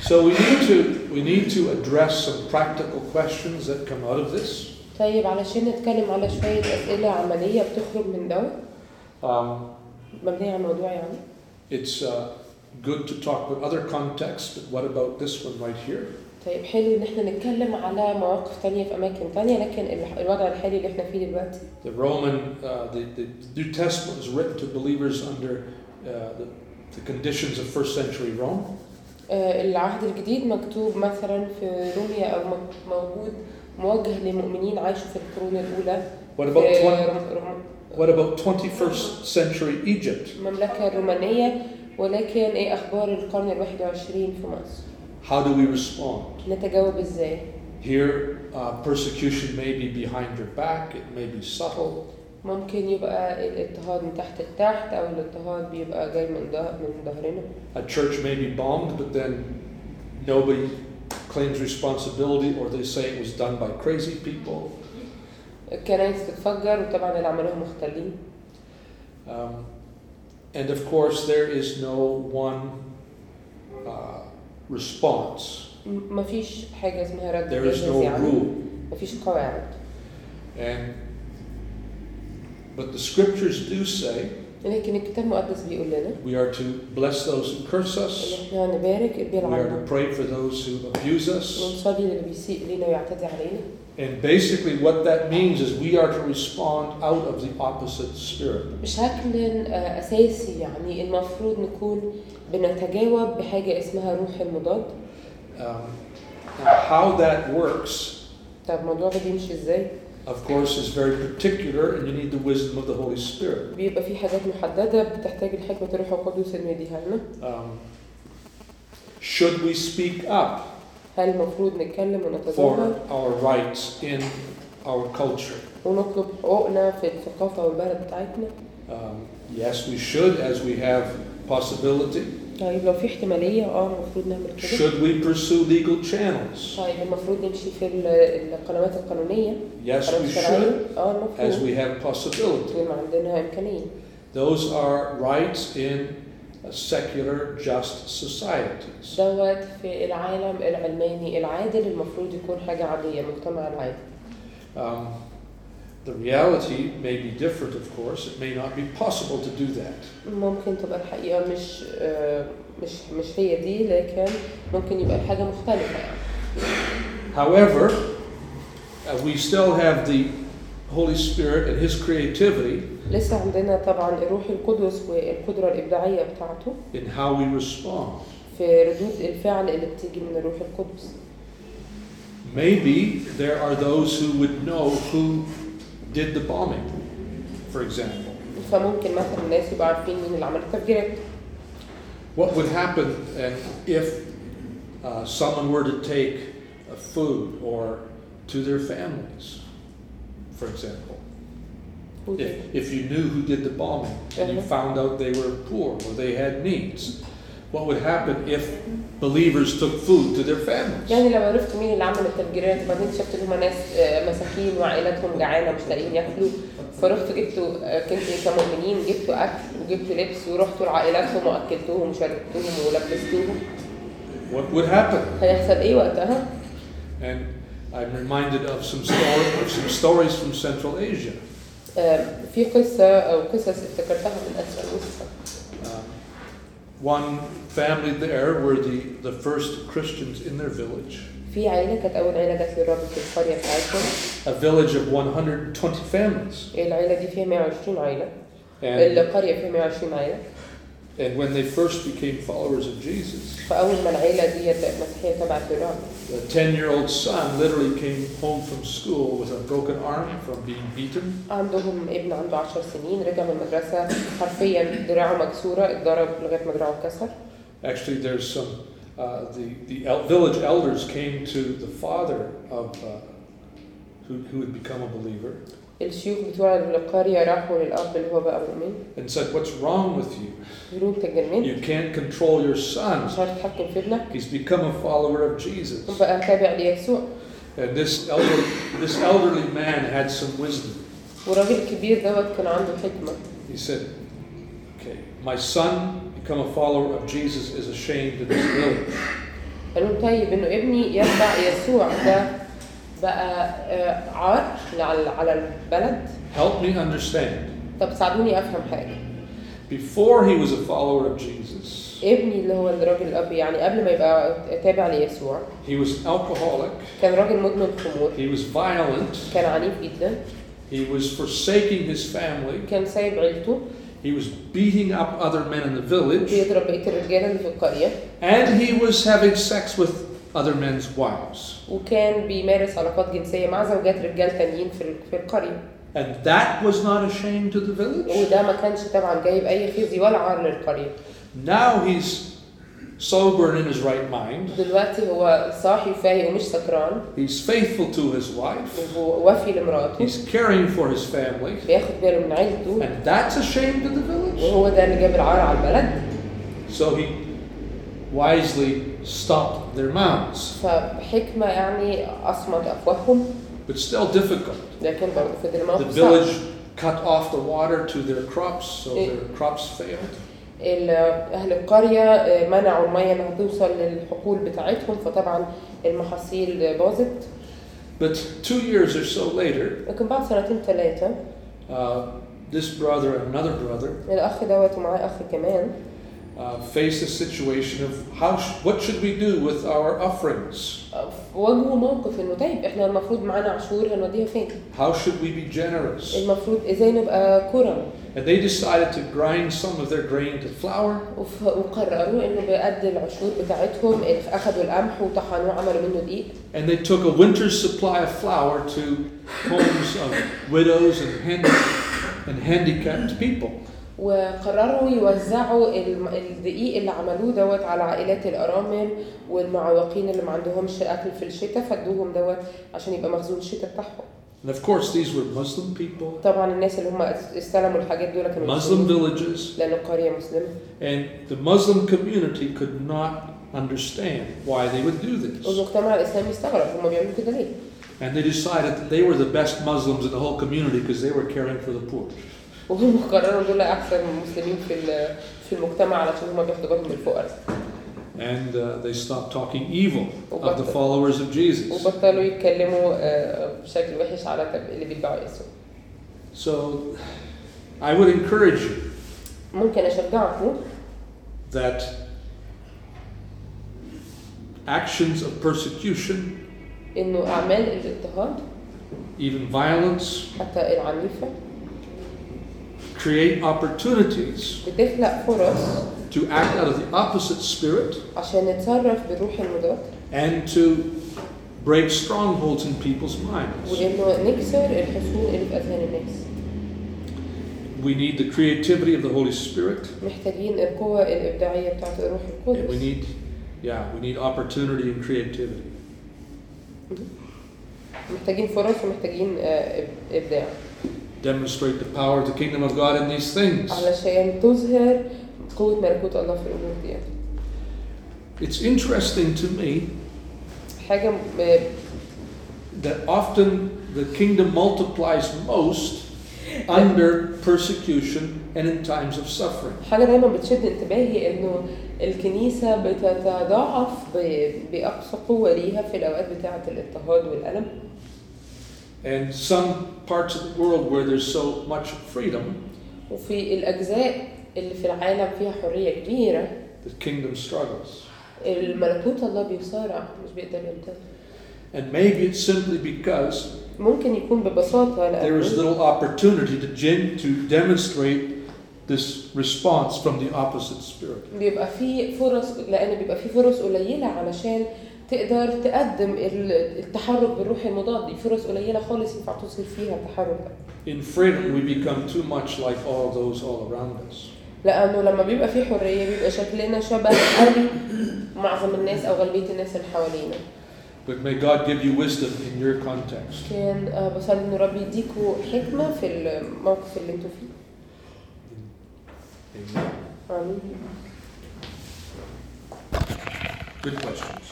So we need to address some practical questions that come out of this. طيب علشان نتكلم على شوية أسئلة عملية بتخرج من دوت مبنية على الموضوع يعني. It's good to talk about other contexts, but what about this one right here? طيب حلو إن إحنا نتكلم على مواقف تانية في أماكن تانية، لكن الوضع الحالي اللي إحنا فيه دلوقتي. The New Testament was written to believers under the conditions of first century Rome. العهد الجديد مكتوب مثلا في روميا أو موجه لمؤمنين عايشوا في القرون الأولى. What about 21st century Egypt? المملكة الرومانية، ولكن إيه أخبار القرن ال21 في مصر؟ How do we respond? نتجاوب إزاي؟ Here, persecution may be behind your back. It may be subtle. ممكن يبقى الاضطهاد من تحت لتحت، أو الاضطهاد بيبقى جاي من ظهرنا. A church may be bombed, but then nobody claims responsibility, or they say it was done by crazy people. الكنائس تتفجر وطبعا اللي عملوها مختلين. And of course, there is no one response. مفيش حاجة اسمها رد. There is no rule. مفيش قواعد. But the scriptures do say لكن الكتاب المقدس بيقول لنا we are to bless those who curse us. إحنا نبارك البير We are عنا. to pray for those who abuse us. ونصلي للي بيسيء لنا ويعتدي علينا. And basically what that means is we are to respond out of the opposite spirit. بشكل أساسي يعني المفروض نكون بنتجاوب بحاجة اسمها روح المضاد. How that works, طب الموضوع ده بيمشي إزاي؟ of course, is very particular, and you need the wisdom of the Holy Spirit. بيبقى في حاجات محددة بتحتاج الحكمة الروح القدس إنه يديها لنا. Should we speak up هل المفروض نتكلم for ونتظاهر our rights in our culture? ونطلب حقوقنا في الثقافة والبلد بتاعتنا؟ Yes, we should, as we have possibility. طيب لو في احتمالية المفروض نعمل كده. Should we pursue legal channels? طيب المفروض نمشي في القنوات القانونية. Yes, we should, as المفروض we have possibility. يكون عندنا إمكانية. Those are rights in secular, just societies. دوت في العالم العلماني العادل المفروض يكون حاجة عادية، مجتمع العادل. The reality may be different, of course. It may not be possible to do that. ممكن تبقى الحقيقة مش هي دي، لكن ممكن يبقى الحاجة مختلفة يعني. However, we still have the Holy Spirit and His creativity. لسه عندنا طبعا الروح القدس والقدرة الإبداعية بتاعته. In how we respond. في ردود الفعل اللي بتيجي من الروح القدس. Maybe there are those who would know who did the bombing, for example. فممكن مثلا الناس يبقوا عارفين مين اللي عمل التفجيرات. What would happen if someone were to take food or to their families, for example? If you knew who did the bombing and you found out they were poor or they had needs, what would happen if believers took food to their families? يعني لو عرفت مين اللي عمل التفجيرات وبعدين شفت ان هم ناس مساكين وعائلاتهم جعانه مش لاقيين ياكلوا، فرحتوا جبتوا كنتوا كمؤمنين جبتوا اكل وجبتوا لبس ورحتوا لعائلاتهم واكلتوهم وشربتوهم ولبستوهم. What would happen? هيحصل ايه وقتها؟ And I'm reminded of some stories from Central Asia. في قصة أو قصص افتكرتها من آسيا الوسطى. One family there were the first Christians in their village. في عائلة كانت أول عائلة جت للرب في القرية بتاعتهم. A village of 120 families. العائلة دي فيها 120 عائلة. القرية فيها 120 عائلة. And when they first became followers of Jesus, فأول ما العائلة دي المسيحية تبعت للرب. The 10-year-old son literally came home from school with a broken arm from being beaten. عندهم ابن عنده 10 سنين رجع من المدرسة حرفيا دراعه مكسورة اتضرب لغاية ما دراعه اتكسر. Actually, there's some the village elders came to the father of who had become a believer. الشيوخ بتوع القرية راحوا للأب اللي هو بقى مؤمن. And said, "What's wrong with you? You can't control your son. مش عارف تتحكم في ابنك. He's become a follower of Jesus." بقى تابع ليسوع. And this elderly man had some wisdom. والراجل الكبير دوت كان عنده حكمة. He said, "Okay, my son become a follower of Jesus is ashamed in this village." قال لهم طيب إنه ابني يتبع يسوع ده بقى عار على البلد. Help me understand. طب ساعدوني أفهم حاجة. Before he was a follower of Jesus, ابني اللي هو الراجل الأب يعني قبل ما يبقى تابع ليسوع he was alcoholic. كان راجل مدمن خمور. He was violent. كان عنيف جدا. He was forsaking his family. كان سايب عيلته. He was beating up other men in the village. بيضرب بقية الرجالة اللي في القرية. And he was having sex with other men's wives. وكان بيمارس علاقات جنسية مع زوجات رجال تانيين في القرية. And that was not a shame to the village. وده ما كانش طبعا جايب أي خزي ولا عار للقرية. Now he's sober and in his right mind. دلوقتي هو صاحي فايق ومش سكران. He's faithful to his wife. ووفي لمراته. He's caring for his family. بياخد باله من عيلته. And that's a shame to the village. وهو ده اللي جاب العار على البلد. So he wisely stopped their mouths. فبحكمة يعني أصمت أفواههم. But still difficult. لكن برضه فضل الموقف The صعب. village cut off the water to their crops, so their crops failed. أهل القرية منعوا المية إنها توصل للحقول بتاعتهم فطبعا المحاصيل باظت. But 2 years or so later, لكن بعد سنتين ثلاثة this brother and another brother الأخ دوت ومعاه أخ كمان faced a situation of what should we do with our offerings? واجهوا موقف إنه طيب إحنا المفروض معانا عشور هنوديها فين؟ How should we be generous? المفروض إزاي نبقى كرم؟ And they decided to grind some of their grain to flour. وقرروا إنه بقد العشور بتاعتهم أخذوا القمح وطحنوه عملوا منه دقيق. And they took a winter's supply of flour to homes of widows and handicapped people. وقرروا يوزعوا الدقيق اللي عملوه دوت على عائلات الأرامل والمعوقين اللي ما عندهمش أكل في الشتاء فادوهم دوت عشان يبقى مخزون الشتاء بتاعهم. And of course these were Muslim people. طبعا الناس اللي هم استلموا الحاجات دول كانوا Muslim villages. لأنه قرية مسلمة. And the Muslim community could not understand why they would do this. والمجتمع الإسلامي استغرب هم بيعملوا كده ليه؟ And they decided that they were the best Muslims in the whole community because they were caring for the poor. وهم قرروا دول أحسن المسلمين في المجتمع علشان هم بياخدوا بالهم من الفقراء. And they stopped talking evil of the followers of Jesus. وبطلوا يتكلموا بشكل وحش على اللي بيتبعوا يسوع. So I would encourage you ممكن أشجعكم that actions of persecution, إنه أعمال الاضطهاد even violence, حتى العنيفة create opportunities بتخلق فرص to act out of the opposite spirit عشان نتصرف بالروح المضاد and to break strongholds in people's minds. وإنه نكسر الحصون اللي في أذهان الناس. We need the creativity of the Holy Spirit. محتاجين القوة الإبداعية بتاعت الروح القدس. We need opportunity and creativity. محتاجين فرص ومحتاجين إبداع. Demonstrate the power of the kingdom of God in these things. علشان تظهر قوة ملكوت الله في الأمور دي. It's interesting to me حاجة that often the kingdom multiplies most under persecution and in times of suffering. حاجة دايما بتشد انتباهي إنه الكنيسة بتتضاعف بأقصى قوة ليها في الأوقات بتاعة الاضطهاد والألم. And some parts of the world where there's so much freedom, وفي الأجزاء اللي في العالم فيها حرية كبيرة, the kingdom struggles. الملكوت الله بيصارع مش بيقدر يمتد. And maybe it's simply because ممكن يكون ببساطة there is little opportunity to demonstrate this response from the opposite spirit. بيبقى في فرص لأن بيبقى في فرص قليلة علشان تقدر تقدم التحرك بالروح المضاد. دي فرص قليلة خالص ينفع توصل فيها التحرك ده. In freedom we become too much like all those all around us. لأنه لما بيبقى في حرية بيبقى شكلنا شبه قوي معظم الناس أو غالبية الناس اللي حوالينا. But may God give you wisdom in your context. كان بصلي إن ربي يديكوا حكمة في الموقف اللي انتوا فيه. Amen. آمين. Good questions.